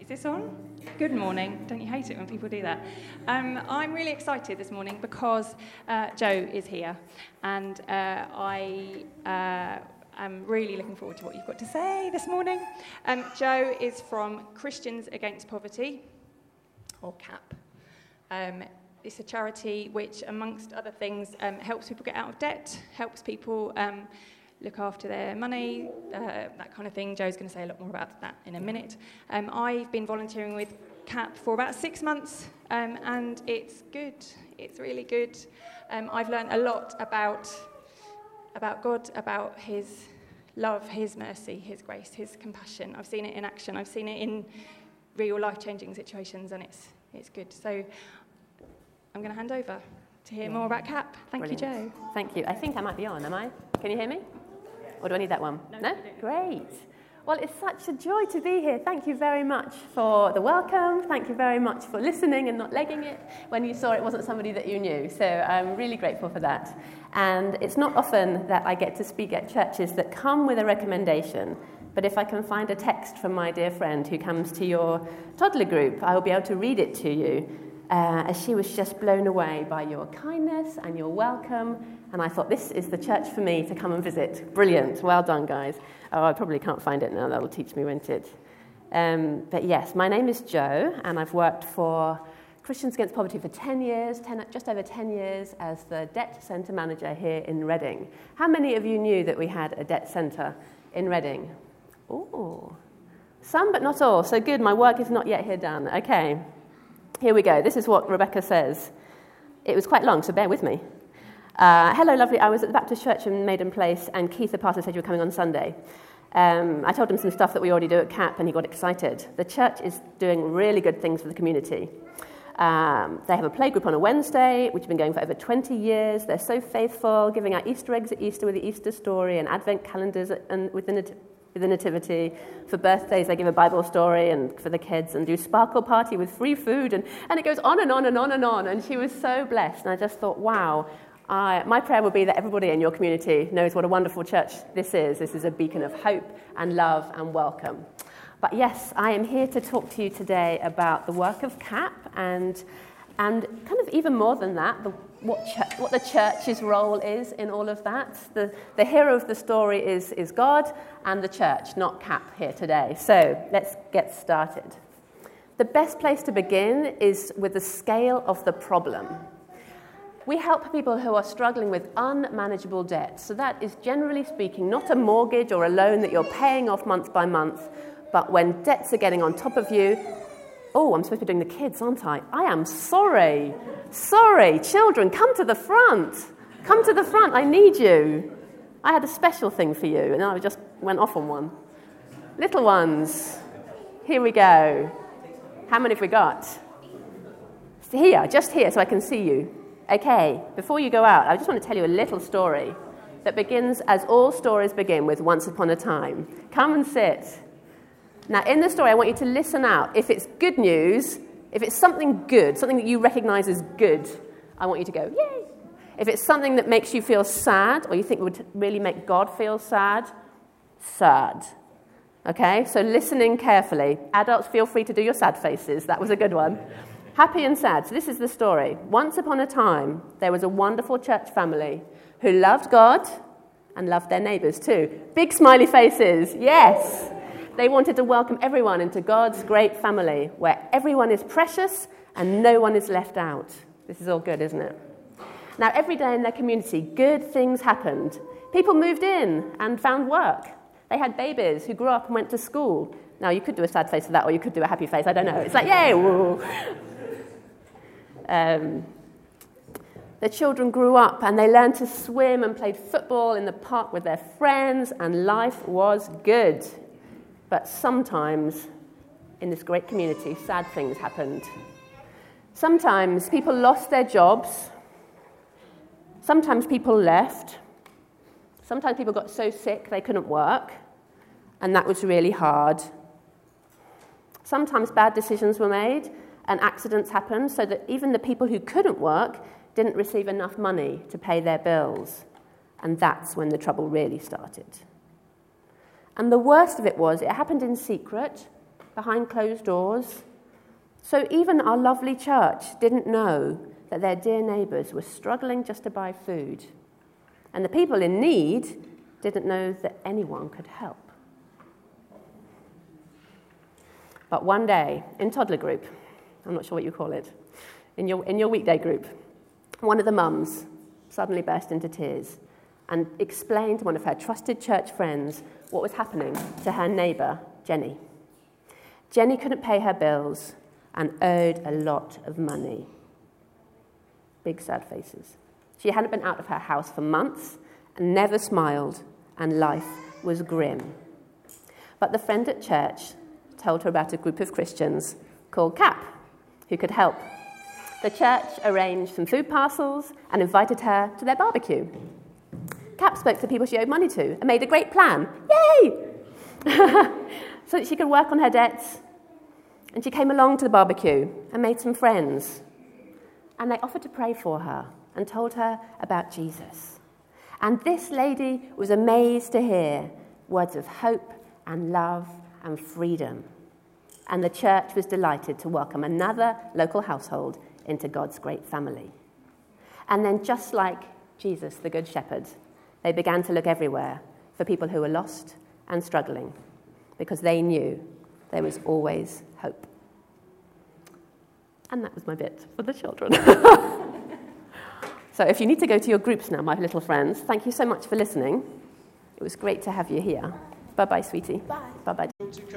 Is this on? Good morning. Don't you hate it when people do that? I'm really excited this morning because Joe is here, and I am really looking forward to what you've got to say this morning. Joe is from Christians Against Poverty, or CAP. It's a charity which, amongst other things, helps people get out of debt, helps people look after their money, that kind of thing. Joe's going to say a lot more about that in a minute. I've been volunteering with CAP for about 6 months, and it's good. It's really good. I've learned a lot about God, about his love, his mercy, his grace, his compassion. I've seen it in action. I've seen it in real life-changing situations, and it's good. So I'm going to hand over to hear more about CAP. Thank you, Joe. Thank you. I think I might be on, am I? Can you hear me? Or do I need that one? No? Great. Well, it's such a joy to be here. Thank you very much for the welcome. Thank you very much for listening and not legging it when you saw it wasn't somebody that you knew. So I'm really grateful for that. And it's not often that I get to speak at churches that come with a recommendation. But if I can find a text from my dear friend who comes to your toddler group, I will be able to read it to you. As she was just blown away by your kindness and your welcome. And I thought, this is the church for me to come and visit. Brilliant. Well done, guys. Oh, I probably can't find it now. That'll teach me, won't it? But yes, my name is Jo, and I've worked for Christians Against Poverty for 10 years, just over 10 years, as the debt centre manager here in Reading. How many of you knew that we had a debt centre in Reading? Oh, some but not all. So good, my work is not yet here done. Okay, here we go. This is what Rebecca says. It was quite long, so bear with me. Hello, lovely. I was at the Baptist Church in Maiden Place, and Keith, the pastor, said you were coming on Sunday. I told him some stuff that we already do at CAP, and he got excited. The church is doing really good things for the community. They have a playgroup on a Wednesday, which has been going for over 20 years. They're so faithful, giving out Easter eggs at Easter with the Easter story and Advent calendars with the Nativity. For birthdays, they give a Bible story and for the kids, and do sparkle party with free food, and it goes on and on and on and on. And she was so blessed, and I just thought, wow. My prayer would be that everybody in your community knows what a wonderful church this is. This is a beacon of hope and love and welcome. But yes, I am here to talk to you today about the work of CAP and kind of even more than that, what the church's role is in all of that. The hero of the story is God and the church, not CAP here today. So let's get started. The best place to begin is with the scale of the problem. We help people who are struggling with unmanageable debt. So that is, generally speaking, not a mortgage or a loan that you're paying off month by month, but when debts are getting on top of you. Oh, I'm supposed to be doing the kids, aren't I? I am sorry. Sorry. Children, come to the front. Come to the front. I need you. I had a special thing for you, and I just went off on one. Little ones. Here we go. How many have we got? Here, just here, so I can see you. Okay, before you go out, I just want to tell you a little story that begins as all stories begin, with once upon a time. Come and sit. Now, in the story, I want you to listen out. If it's good news, if it's something good, something that you recognize as good, I want you to go, yay. If it's something that makes you feel sad, or you think would really make God feel sad, sad. Okay, so listening carefully. Adults, feel free to do your sad faces. That was a good one. Happy and sad. So this is the story. Once upon a time, there was a wonderful church family who loved God and loved their neighbours too. Big smiley faces. Yes. They wanted to welcome everyone into God's great family, where everyone is precious and no one is left out. This is all good, isn't it? Now, every day in their community, good things happened. People moved in and found work. They had babies who grew up and went to school. Now, you could do a sad face for that, or you could do a happy face. I don't know. It's like, yay! Woo. The children grew up and they learned to swim and played football in the park with their friends, and life was good. But sometimes in this great community, sad things happened. Sometimes people lost their jobs. Sometimes people left. Sometimes people got so sick they couldn't work, and that was really hard. Sometimes bad decisions were made and accidents happened, so that even the people who couldn't work didn't receive enough money to pay their bills. And that's when the trouble really started. And the worst of it was, it happened in secret. behind closed doors. So even our lovely church didn't know that their dear neighbours were struggling just to buy food. And the people in need didn't know that anyone could help. But one day, in toddler group, I'm not sure what you call it, in your weekday group, one of the mums suddenly burst into tears and explained to one of her trusted church friends what was happening to her neighbour, Jenny. Jenny couldn't pay her bills and owed a lot of money. Big sad faces. She hadn't been out of her house for months and never smiled, and life was grim. But the friend at church told her about a group of Christians called CAP who could help. The church arranged some food parcels and invited her to their barbecue. CAP spoke to people she owed money to and made a great plan. Yay! So that she could work on her debts. And she came along to the barbecue and made some friends. And they offered to pray for her and told her about Jesus. And this lady was amazed to hear words of hope and love and freedom. And the church was delighted to welcome another local household into God's great family. And then, just like Jesus, the Good Shepherd, they began to look everywhere for people who were lost and struggling, because they knew there was always hope. And that was my bit for the children. So if you need to go to your groups now, my little friends, thank you so much for listening. It was great to have you here. Bye-bye, sweetie. Bye. Bye-bye.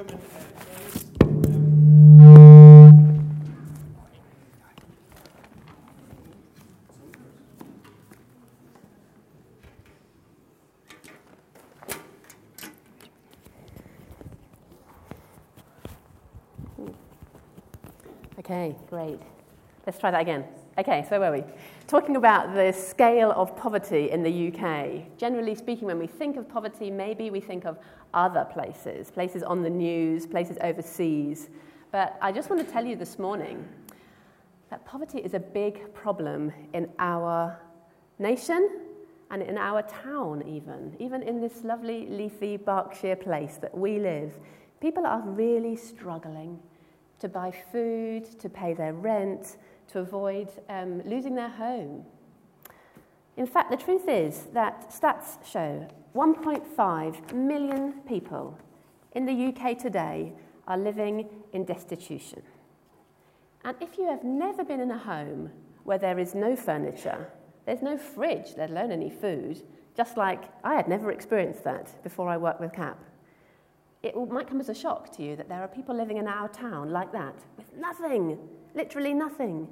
Okay, great. Let's try that again. Okay, so where were we? Talking about the scale of poverty in the UK. Generally speaking, when we think of poverty, maybe we think of other places, places on the news, places overseas. But I just want to tell you this morning that poverty is a big problem in our nation and in our town even in this lovely, leafy Berkshire place that we live. People are really struggling to buy food, to pay their rent, to avoid losing their home. In fact, the truth is that stats show 1.5 million people in the UK today are living in destitution. And if you have never been in a home where there is no furniture, there's no fridge, let alone any food, just like I had never experienced that before I worked with CAP, it might come as a shock to you that there are people living in our town like that, with nothing, literally nothing.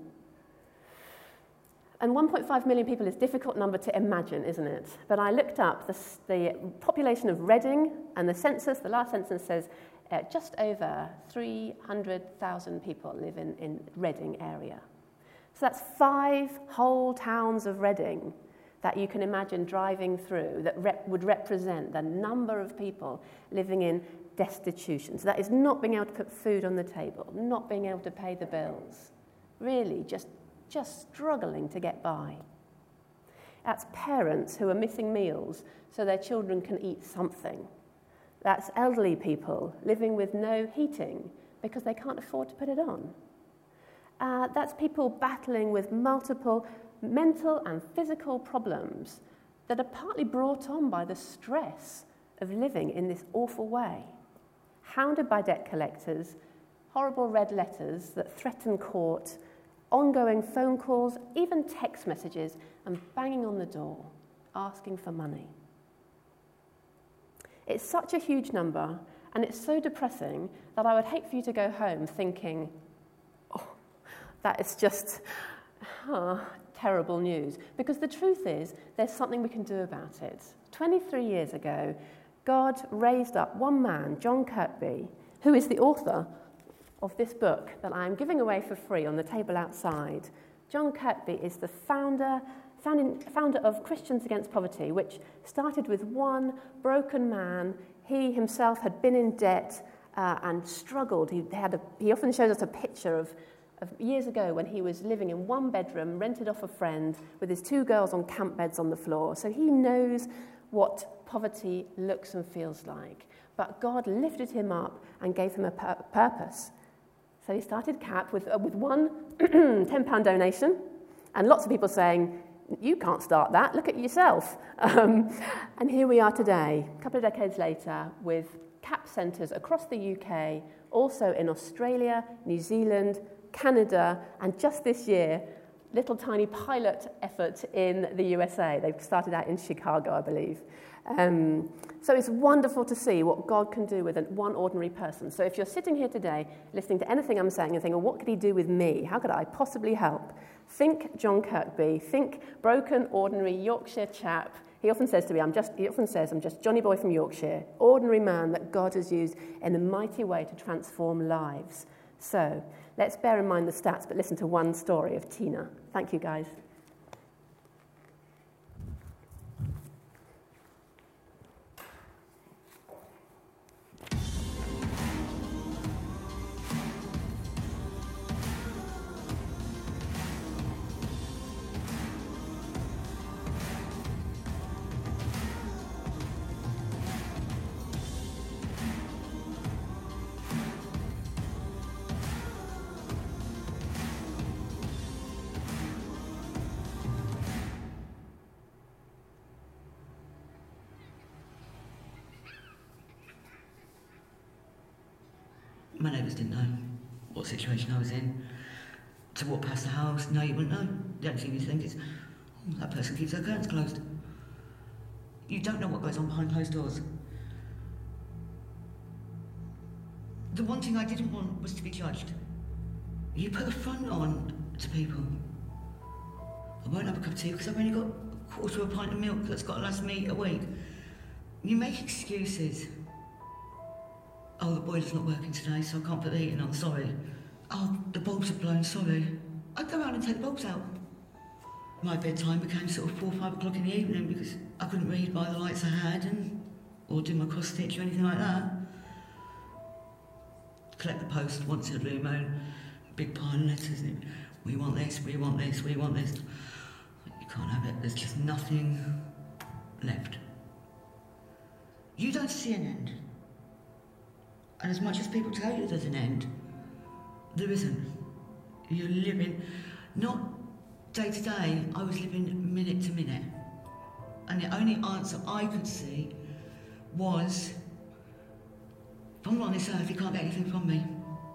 And 1.5 million people is a difficult number to imagine, isn't it? But I looked up the population of Reading, and the last census says just over 300,000 people live in Reading area. So that's 5 whole towns of Reading that you can imagine driving through that would represent the number of people living in destitution. So that is not being able to put food on the table, not being able to pay the bills, really just struggling to get by. That's parents who are missing meals so their children can eat something. That's elderly people living with no heating because they can't afford to put it on. That's people battling with multiple mental and physical problems that are partly brought on by the stress of living in this awful way. Hounded by debt collectors, horrible red letters that threaten court, ongoing phone calls, even text messages, and banging on the door, asking for money. It's such a huge number, and it's so depressing that I would hate for you to go home thinking, oh, that is just terrible news. Because the truth is, there's something we can do about it. 23 years ago, God raised up one man, John Kirkby, who is the author of this book that I'm giving away for free on the table outside. John Kirkby is the founder of Christians Against Poverty, which started with one broken man. He himself had been in debt and struggled. He often shows us a picture of years ago when he was living in one bedroom, rented off a friend, with his 2 girls on camp beds on the floor. So he knows what poverty looks and feels like. but God lifted him up and gave him a purpose. So he started CAP with one £10 donation, and lots of people saying, you can't start that, look at yourself. And here we are today, a couple of decades later, with CAP centres across the UK, also in Australia, New Zealand, Canada, and just this year, little tiny pilot effort in the USA. They've started out in Chicago, I believe. So it's wonderful to see what God can do with one ordinary person. So if you're sitting here today listening to anything I'm saying and thinking, well, what could he do with me? How could I possibly help? Think John Kirkby. Think broken, ordinary Yorkshire chap. He often says I'm just Johnny boy from Yorkshire. Ordinary man that God has used in a mighty way to transform lives. So let's bear in mind the stats, but listen to one story of Tina. Thank you, guys. My neighbours didn't know what situation I was in. To walk past the house, no, you wouldn't know. The only thing you think is, oh, that person keeps their curtains closed. You don't know what goes on behind closed doors. The one thing I didn't want was to be judged. You put a front on to people. I won't have a cup of tea because I've only got a quarter of a pint of milk that's got to last me a week. You make excuses. Oh, the boiler's not working today, so I can't put the heating on, sorry. Oh, the bulbs have blown, sorry. I'd go around and take the bulbs out. My bedtime became sort of 4 or 5 o'clock in the evening because I couldn't read by the lights I had or do my cross stitch or anything like that. Collect the post once in a blue moon, big pile of letters. We want this, we want this, we want this. You can't have it, there's just nothing left. You don't see an end. And as much as people tell you there's an end, there isn't. You're living, not day to day, I was living minute to minute. And the only answer I could see was, if I'm on this earth, you can't get anything from me.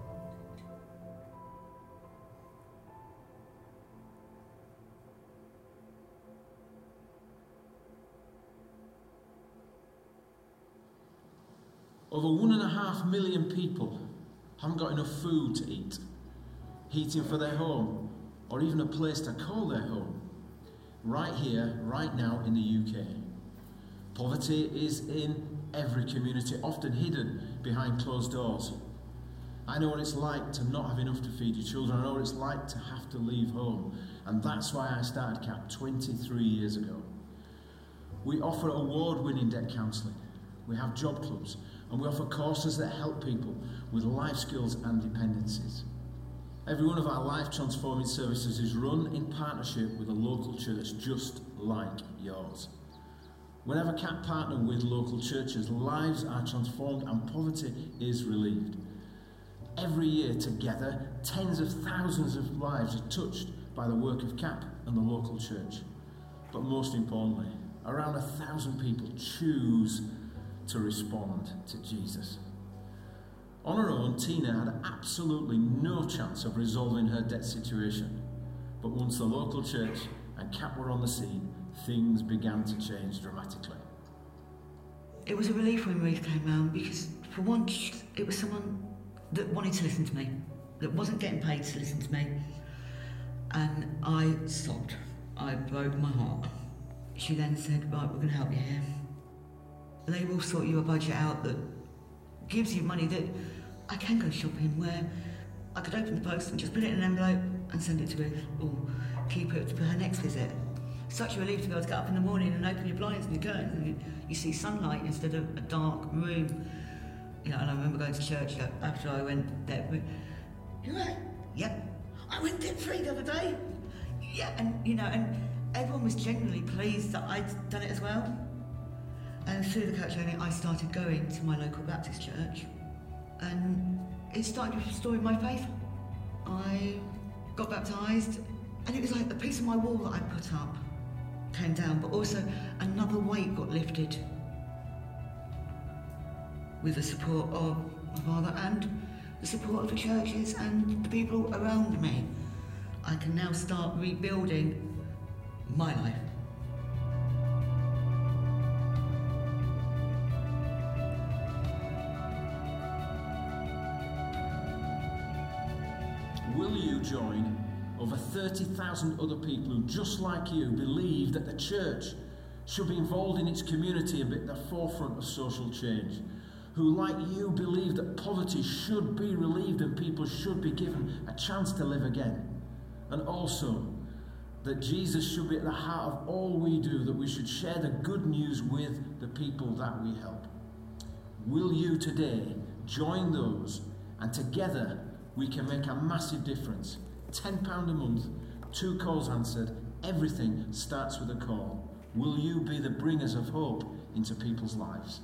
Over 1.5 million people haven't got enough food to eat, heating for their home, or even a place to call their home. Right here, right now in the UK. Poverty is in every community, often hidden behind closed doors. I know what it's like to not have enough to feed your children. I know what it's like to have to leave home. And that's why I started CAP 23 years ago. We offer award-winning debt counselling. We have job clubs. And we offer courses that help people with life skills and dependencies. Every one of our life-transforming services is run in partnership with a local church just like yours. Whenever CAP partner with local churches, lives are transformed and poverty is relieved. Every year together, tens of thousands of lives are touched by the work of CAP and the local church. But most importantly, around 1,000 people choose to respond to Jesus. On her own, Tina had absolutely no chance of resolving her debt situation. But once the local church and CAP were on the scene, things began to change dramatically. It was a relief when Ruth came round because, for once, it was someone that wanted to listen to me, that wasn't getting paid to listen to me. And I sobbed. I broke my heart. She then said, right, we're going to help you here. They will sort you a budget out that gives you money that I can go shopping, where I could open the post and just put it in an envelope and send it to Ruth, or keep it for her next visit. Such a relief to be able to get up in the morning and open your blinds and your curtains and you see sunlight instead of a dark room. You know, and I remember going to church after I went debt. You're right? Yep. I went debt free the other day. Yeah, and you know, and everyone was genuinely pleased that I'd done it as well. And through the coach journey, I started going to my local Baptist church, and it started restoring my faith. I got baptised, and it was like the piece of my wall that I put up came down, but also another weight got lifted with the support of my father and the support of the churches and the people around me. I can now start rebuilding my life. Will you join over 30,000 other people who, just like you, believe that the church should be involved in its community and be at the forefront of social change? Who, like you, believe that poverty should be relieved and people should be given a chance to live again? And also, that Jesus should be at the heart of all we do, that we should share the good news with the people that we help. Will you today join those, and together we can make a massive difference? £10 a month, 2 calls answered, everything starts with a call. Will you be the bringers of hope into people's lives?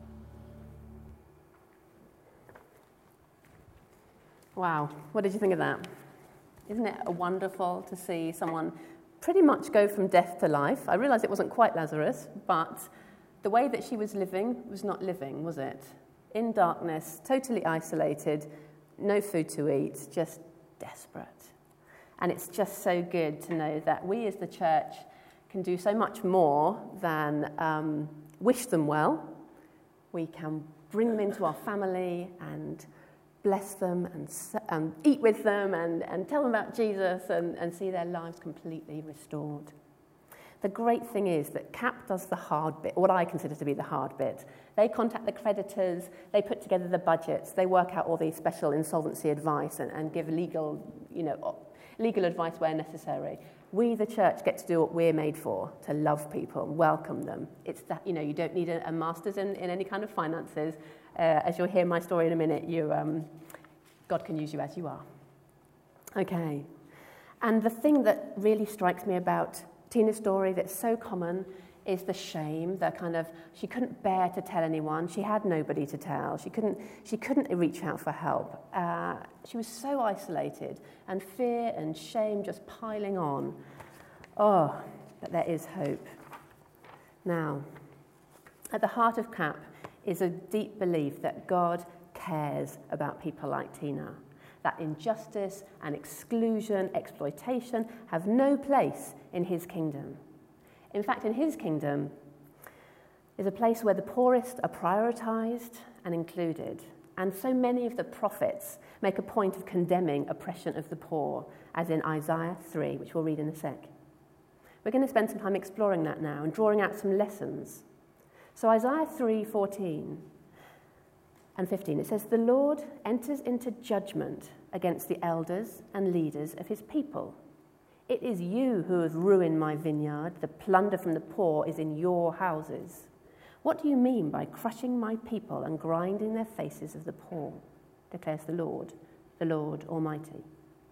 Wow, what did you think of that? Isn't it wonderful to see someone pretty much go from death to life? I realise it wasn't quite Lazarus, but the way that she was living was not living, was it? In darkness, totally isolated, no food to eat, just desperate. And it's just so good to know that we as the church can do so much more than wish them well. We can bring them into our family and bless them and eat with them and tell them about Jesus and see their lives completely restored. The great thing is that CAP does the hard bit, what I consider to be the hard bit. They contact the creditors, they put together the budgets, they work out all the special insolvency advice and give legal advice where necessary. We, the church, get to do what we're made for, to love people, welcome them. It's that, you don't need a master's in any kind of finances. As you'll hear my story in a minute, God can use you as you are. Okay. And the thing that really strikes me about Tina's story that's so common is the shame, the kind of, she couldn't bear to tell anyone. She had nobody to tell. She couldn't reach out for help. She was so isolated, and fear and shame just piling on. Oh, but there is hope. Now, at the heart of CAP is a deep belief that God cares about people like Tina, that injustice and exclusion, exploitation have no place in his kingdom. In fact, in his kingdom is a place where the poorest are prioritised and included. And so many of the prophets make a point of condemning oppression of the poor, as in Isaiah 3, which we'll read in a sec. We're going to spend some time exploring that now and drawing out some lessons. So Isaiah 3:14 and 15, it says, "The Lord enters into judgment against the elders and leaders of his people. It is you who have ruined my vineyard. The plunder from the poor is in your houses. What do you mean by crushing my people and grinding their faces of the poor, declares the Lord Almighty."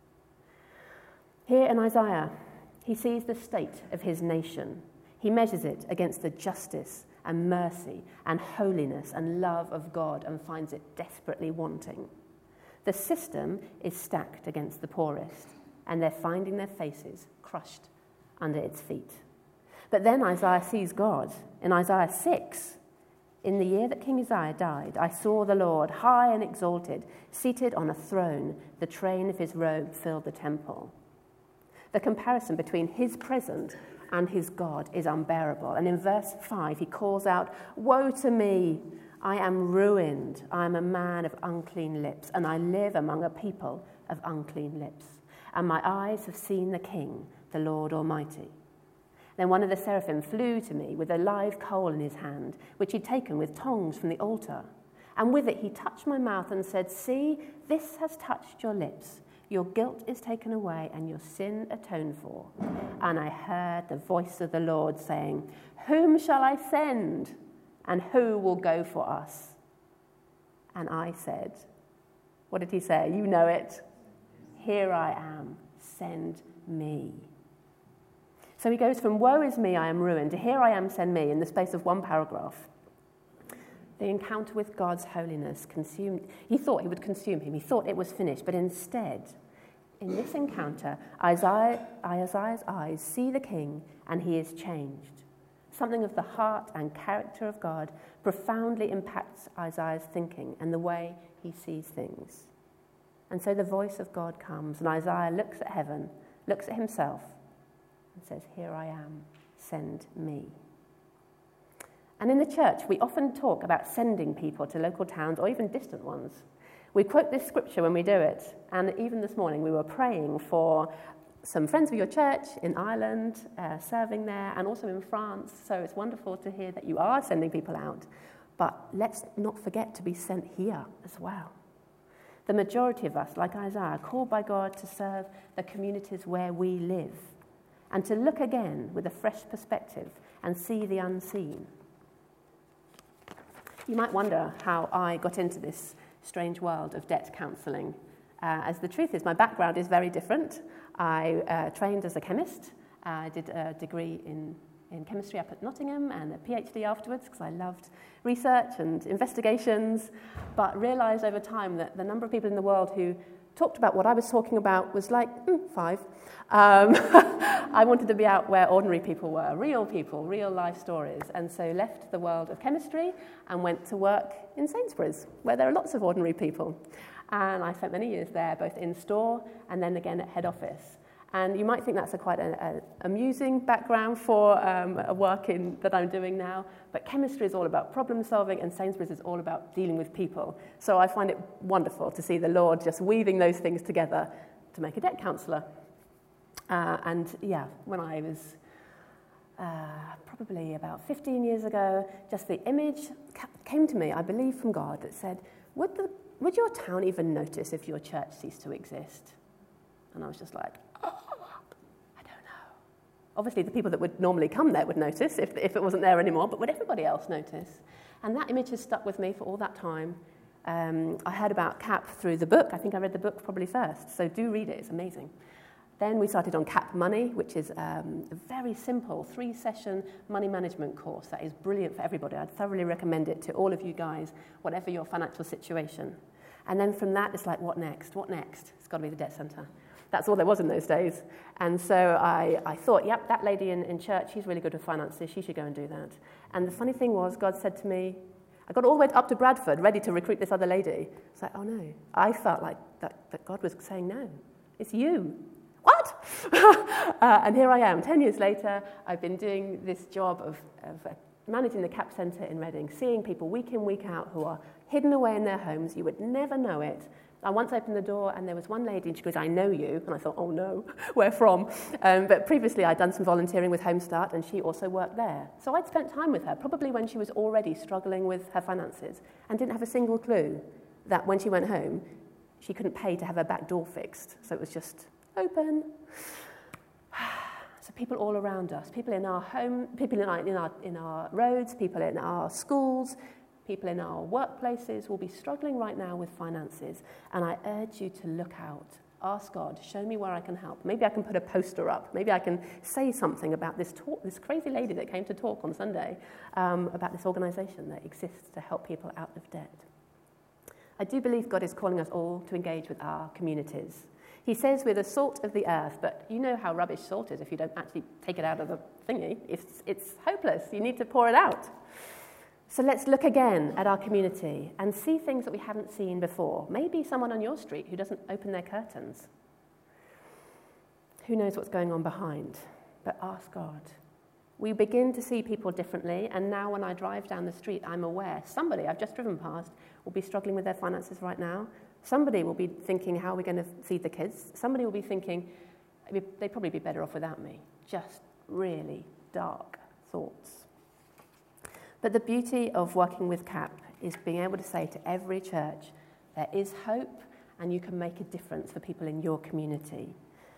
Here in Isaiah, he sees the state of his nation. He measures it against the justice and mercy and holiness and love of God and finds it desperately wanting. The system is stacked against the poorest, and they're finding their faces crushed under its feet. But then Isaiah sees God. In Isaiah 6, "In the year that King Uzziah died, I saw the Lord high and exalted, seated on a throne. The train of his robe filled the temple." The comparison between his present and his God is unbearable. And in verse 5, he calls out, "Woe to me! I am ruined. I am a man of unclean lips, and I live among a people of unclean lips. And my eyes have seen the King, the Lord Almighty." Then one of the seraphim flew to me with a live coal in his hand, which he'd taken with tongs from the altar. And with it he touched my mouth and said, "See, this has touched your lips. Your guilt is taken away and your sin atoned for." And I heard the voice of the Lord saying, "Whom shall I send? And who will go for us?" And I said, what did he say? You know it. "Here I am, send me." So he goes from "woe is me, I am ruined," to "here I am, send me," in the space of one paragraph. The encounter with God's holiness consumed. He thought he would consume him. He thought it was finished. But instead, in this encounter, Isaiah's eyes see the king, and he is changed. Something of the heart and character of God profoundly impacts Isaiah's thinking and the way he sees things. And so the voice of God comes, and Isaiah looks at heaven, looks at himself, and says, "Here I am, send me." And in the church, we often talk about sending people to local towns or even distant ones. We quote this scripture when we do it, and even this morning we were praying for some friends of your church in Ireland, serving there, and also in France. So it's wonderful to hear that you are sending people out. But let's not forget to be sent here as well. The majority of us, like Isaiah, are called by God to serve the communities where we live and to look again with a fresh perspective and see the unseen. You might wonder how I got into this strange world of debt counselling. As the truth is, my background is very different. I trained as a chemist. I did a degree in chemistry up at Nottingham and a PhD afterwards because I loved research and investigations, but realised over time that the number of people in the world who talked about what I was talking about was like 5. I wanted to be out where ordinary people were, real life stories, and so left the world of chemistry and went to work in Sainsbury's, where there are lots of ordinary people. And I spent many years there, both in store and then again at head office. And you might think that's quite an amusing background for a work that I'm doing now, but chemistry is all about problem solving and Sainsbury's is all about dealing with people. So I find it wonderful to see the Lord just weaving those things together to make a debt counsellor. When I was probably about 15 years ago, just the image came to me, I believe from God, that said, would your town even notice if your church ceased to exist? And I was just like, I don't know. Obviously, the people that would normally come there would notice if it wasn't there anymore, but would everybody else notice? And that image has stuck with me for all that time. I heard about CAP through the book. I think I read the book probably first, so do read it. It's amazing. Then we started on CAP Money, which is a very simple 3-session money management course that is brilliant for everybody. I'd thoroughly recommend it to all of you guys, whatever your financial situation. And then from that, it's like, what next? What next? It's got to be the debt centre. That's all there was in those days. And so I thought, yep, that lady in church, she's really good with finances. She should go and do that. And the funny thing was, God said to me, I got all the way up to Bradford, ready to recruit this other lady. It's like, oh no. I felt like that God was saying, no, it's you. What? And here I am, 10 years later. I've been doing this job of managing the CAP Centre in Reading, seeing people week in, week out who are hidden away in their homes. You would never know it. I once opened the door and there was one lady and she goes, I know you. And I thought, oh no, where from? But previously I'd done some volunteering with Home Start and she also worked there. So I'd spent time with her, probably when she was already struggling with her finances and didn't have a single clue that when she went home, she couldn't pay to have her back door fixed. So it was just open. So people all around us, people in our home, people in our roads, people in our schools, people in our workplaces will be struggling right now with finances. And I urge you to look out. Ask God, show me where I can help. Maybe I can put a poster up. Maybe I can say something about this crazy lady that came to talk on Sunday about this organisation that exists to help people out of debt. I do believe God is calling us all to engage with our communities. He says we're the salt of the earth, but you know how rubbish salt is if you don't actually take it out of the thingy. It's hopeless. You need to pour it out. So let's look again at our community and see things that we haven't seen before. Maybe someone on your street who doesn't open their curtains. Who knows what's going on behind? But ask God. We begin to see people differently, and now when I drive down the street, I'm aware somebody I've just driven past will be struggling with their finances right now. Somebody will be thinking, how are we going to feed the kids? Somebody will be thinking, they'd probably be better off without me. Just really dark thoughts. But the beauty of working with CAP is being able to say to every church, there is hope and you can make a difference for people in your community.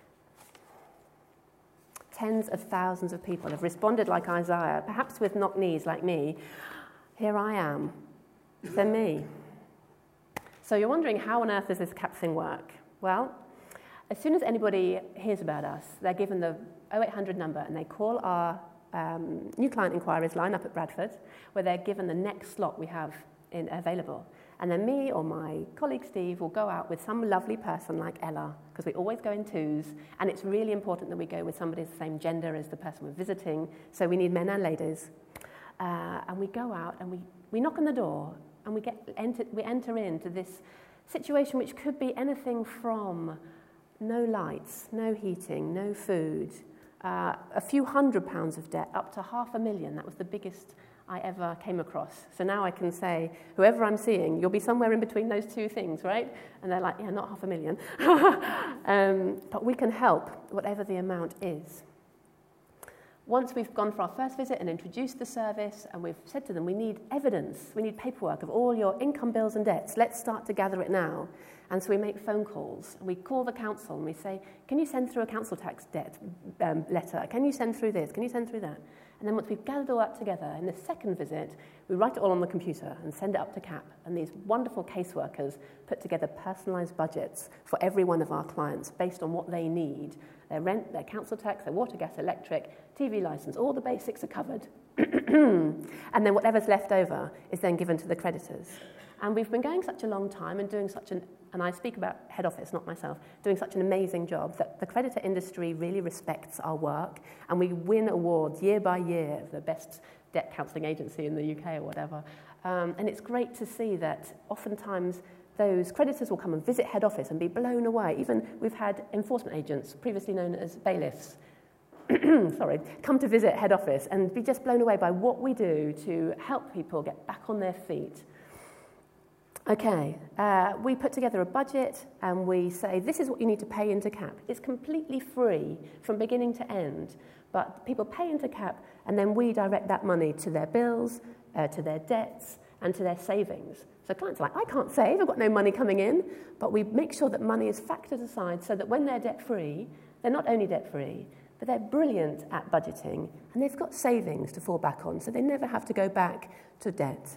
Tens of thousands of people have responded like Isaiah, perhaps with knock knees like me. Here I am. Send me. So you're wondering, how on earth does this CAP thing work? Well, as soon as anybody hears about us, they're given the 0800 number and they call our new client inquiries line up at Bradford, where they're given the next slot we have available. And then me or my colleague Steve will go out with some lovely person like Ella, because we always go in twos, and it's really important that we go with somebody of the same gender as the person we're visiting, so we need men and ladies. And we go out and we knock on the door, and we enter into this situation which could be anything from no lights, no heating, no food, a few £100 of debt, up to £500,000. That was the biggest I ever came across. So now I can say, whoever I'm seeing, you'll be somewhere in between those two things, right? And they're like, yeah, not £500,000. But we can help, whatever the amount is. Once we've gone for our first visit and introduced the service, and we've said to them, we need evidence, we need paperwork of all your income, bills and debts. Let's start to gather it now. And so we make phone calls. We call the council and we say, can you send through a council tax debt letter? Can you send through this? Can you send through that? And then once we've gathered all that together, in the second visit, we write it all on the computer and send it up to CAP. And these wonderful caseworkers put together personalised budgets for every one of our clients based on what they need. Their rent, their council tax, their water, gas, electric, TV licence, all the basics are covered. And then whatever's left over is then given to the creditors. And we've been going such a long time and doing such an, and I speak about head office, not myself, doing such an amazing job that the creditor industry really respects our work, and we win awards year by year of the best debt counselling agency in the UK or whatever. And it's great to see that oftentimes those creditors will come and visit head office and be blown away. Even we've had enforcement agents, previously known as bailiffs, come to visit head office and be just blown away by what we do to help people get back on their feet. Okay, we put together a budget and we say, this is what you need to pay into CAP. It's completely free from beginning to end, but people pay into CAP and then we direct that money to their bills, to their debts, and to their savings. So clients are like, I can't save, I've got no money coming in, but we make sure that money is factored aside so that when they're debt-free, they're not only debt-free, but they're brilliant at budgeting, and they've got savings to fall back on, so they never have to go back to debt.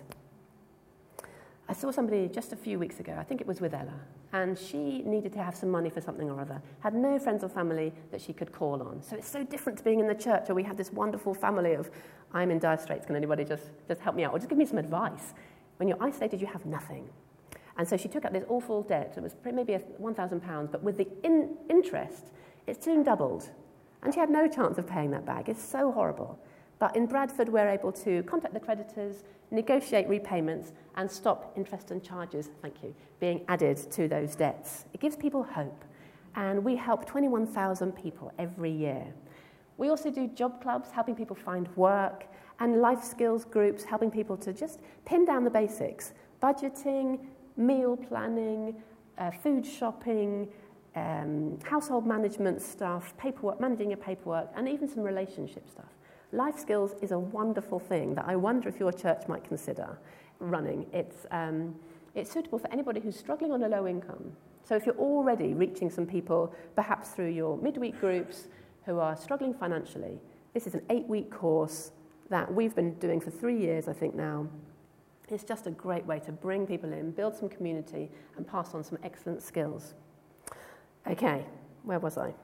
I saw somebody just a few weeks ago, I think it was with Ella, and she needed to have some money for something or other, had no friends or family that she could call on. So it's so different to being in the church where we have this wonderful family of, I'm in dire straits, can anybody just help me out, or just give me some advice. When you're isolated, you have nothing. And so she took out this awful debt, it was maybe £1,000, but with the interest, it's soon doubled. And she had no chance of paying that back. It's so horrible. But in Bradford, we're able to contact the creditors, negotiate repayments, and stop interest and charges, being added to those debts. It gives people hope. And we help 21,000 people every year. We also do job clubs, helping people find work, and life skills groups, helping people to just pin down the basics. Budgeting, meal planning, food shopping, household management stuff, paperwork, managing your paperwork, and even some relationship stuff. Life skills is a wonderful thing that I wonder if your church might consider running. It's suitable for anybody who's struggling on a low income. So if you're already reaching some people, perhaps through your midweek groups, who are struggling financially, this is an 8-week course that we've been doing for 3 years, I think now. It's just a great way to bring people in, build some community, and pass on some excellent skills. Okay, where was I?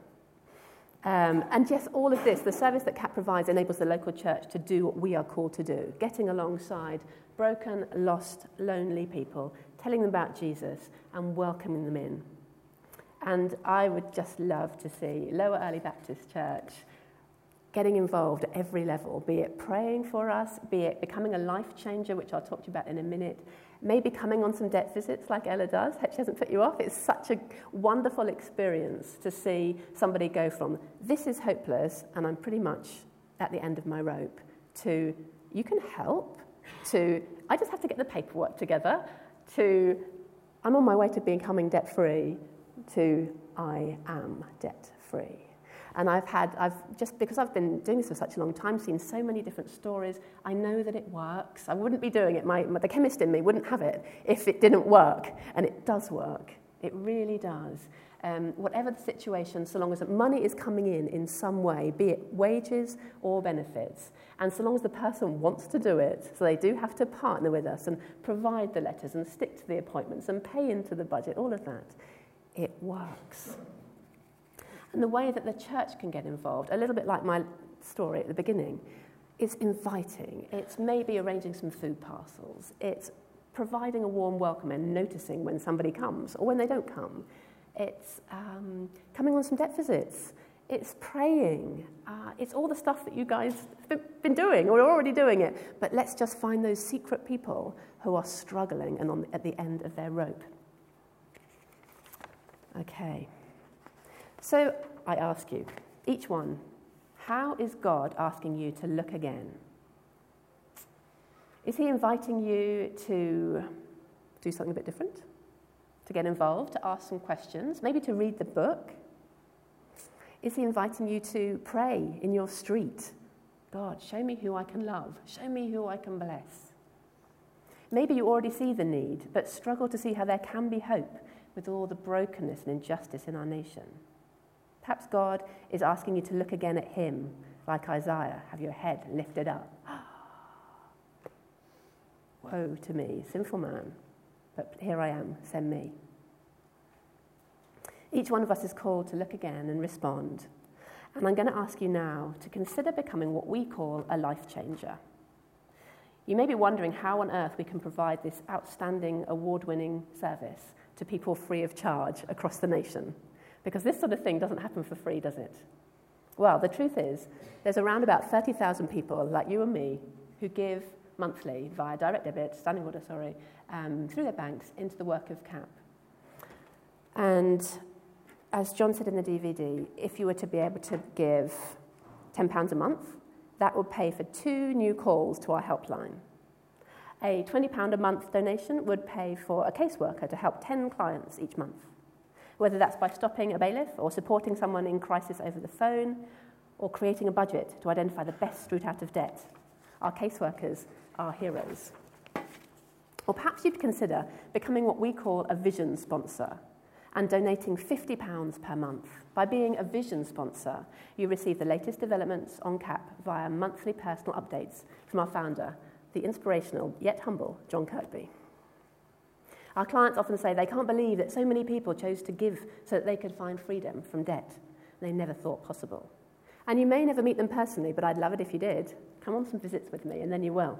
And yes, all of this, the service that CAP provides enables the local church to do what we are called to do, getting alongside broken, lost, lonely people, telling them about Jesus and welcoming them in. And I would just love to see Lower Early Baptist Church getting involved at every level, be it praying for us, be it becoming a life changer, which I'll talk to you about in a minute, maybe coming on some debt visits like Ella does. Hope she hasn't put you off. It's such a wonderful experience to see somebody go from, this is hopeless, and I'm pretty much at the end of my rope, to, you can help, to, I just have to get the paperwork together, to, I'm on my way to becoming debt-free, to, I am debt-free. And just because I've been doing this for such a long time, seen so many different stories, I know that it works. I wouldn't be doing it. The chemist in me wouldn't have it if it didn't work. And it does work. It really does. Whatever the situation, so long as money is coming in some way, be it wages or benefits, and so long as the person wants to do it, so they do have to partner with us and provide the letters and stick to the appointments and pay into the budget, all of that, it works. And the way that the church can get involved, a little bit like my story at the beginning, is inviting. It's maybe arranging some food parcels. It's providing a warm welcome and noticing when somebody comes or when they don't come. It's coming on some debt visits. It's praying. It's all the stuff that you guys have been doing or are already doing it. But let's just find those secret people who are struggling and at the end of their rope. Okay. So I ask you, each one, how is God asking you to look again? Is he inviting you to do something a bit different? To get involved, to ask some questions, maybe to read the book? Is he inviting you to pray in your street? God, show me who I can love. Show me who I can bless. Maybe you already see the need, but struggle to see how there can be hope with all the brokenness and injustice in our nation. Perhaps God is asking you to look again at him, like Isaiah, have your head lifted up. Woe to me, sinful man, but here I am, send me. Each one of us is called to look again and respond. And I'm going to ask you now to consider becoming what we call a life changer. You may be wondering how on earth we can provide this outstanding, award-winning service to people free of charge across the nation. Because this sort of thing doesn't happen for free, does it? Well, the truth is, there's around about 30,000 people like you and me who give monthly via direct debit, standing order, through their banks into the work of CAP. And as John said in the DVD, if you were to be able to give £10 a month, that would pay for 2 new calls to our helpline. A £20 a month donation would pay for a caseworker to help 10 clients each month, whether that's by stopping a bailiff or supporting someone in crisis over the phone or creating a budget to identify the best route out of debt. Our caseworkers are heroes. Or perhaps you'd consider becoming what we call a vision sponsor and donating £50 per month. By being a vision sponsor, you receive the latest developments on CAP via monthly personal updates from our founder, the inspirational yet humble John Kirkby. Our clients often say they can't believe that so many people chose to give so that they could find freedom from debt they never thought possible. And you may never meet them personally, but I'd love it if you did. Come on some visits with me, and then you will.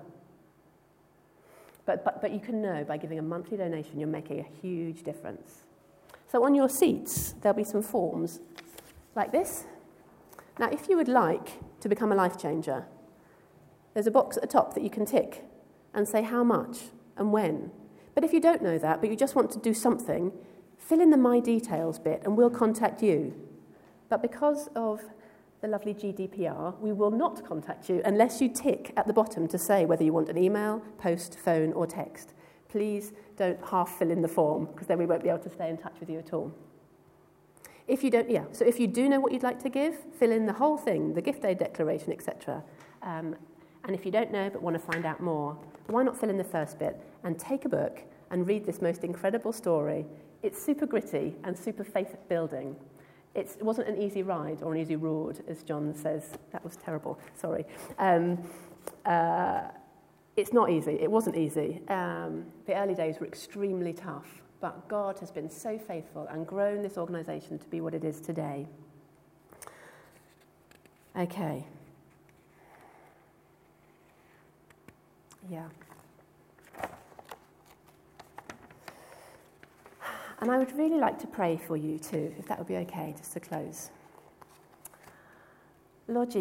But you can know by giving a monthly donation you're making a huge difference. So on your seats, there'll be some forms like this. Now, if you would like to become a life changer, there's a box at the top that you can tick and say how much and when. But if you don't know that, but you just want to do something, fill in the My Details bit and we'll contact you. But because of the lovely GDPR, we will not contact you unless you tick at the bottom to say whether you want an email, post, phone or text. Please don't half fill in the form, because then we won't be able to stay in touch with you at all. If you do know what you'd like to give, fill in the whole thing, the gift aid declaration, etc. And if you don't know but want to find out more, why not fill in the first bit and take a book and read this most incredible story. It's super gritty and super faith-building. It wasn't an easy ride or an easy road, as John says. That was terrible, sorry. It's not easy. It wasn't easy. The early days were extremely tough, but God has been so faithful and grown this organisation to be what it is today. Okay. Yeah. And I would really like to pray for you too, if that would be okay, just to close. Lord Jesus,